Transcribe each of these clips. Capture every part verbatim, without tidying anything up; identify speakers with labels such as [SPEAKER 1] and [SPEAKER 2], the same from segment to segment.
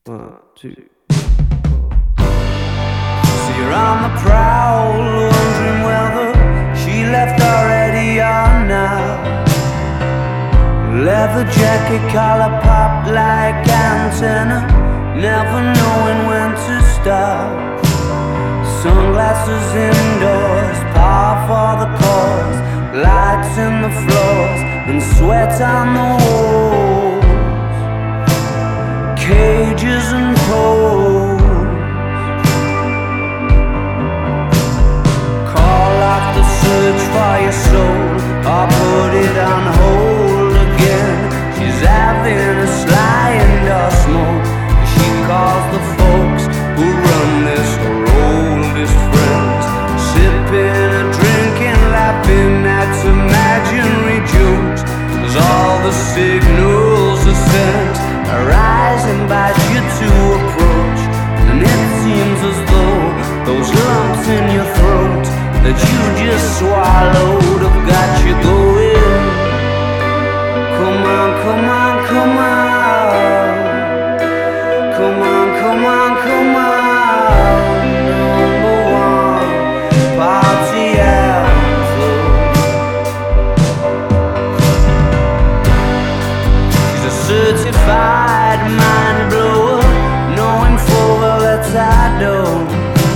[SPEAKER 1] One, two. So you're on the prowl, wondering whether she left already or not. Leather jacket, collar pop like antenna, never knowing when to stop. Sunglasses indoors, par for the cause, lights in the floors and sweat on the walls. Cages and poles. Call off the search for your soul, or put it on hold again. She's having a sly indoor smoke. She calls the folks who run this, her oldest friends, sipping and drinking, laughing at imaginary jokes. As all the signals are sent, arise, invite you to approach. And it seems as though those lumps in your throat that you just swallowed have got you going. Come on, come on, come on. Come on, come on, come on. Number one party anthem. She's a certified mind blower, knowing full well that I don't.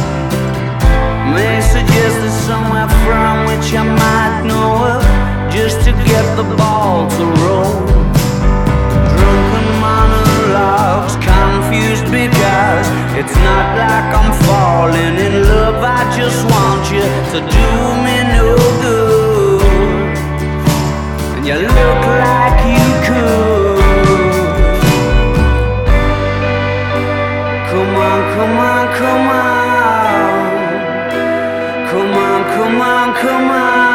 [SPEAKER 1] May suggest there's somewhere from which I might know her, just to get the ball to roll. Drunken monologues, confused because it's not like I'm falling in love. I just want you to do me no good, and you look like you could. Come on, come on, come on. Come on, come on, come on.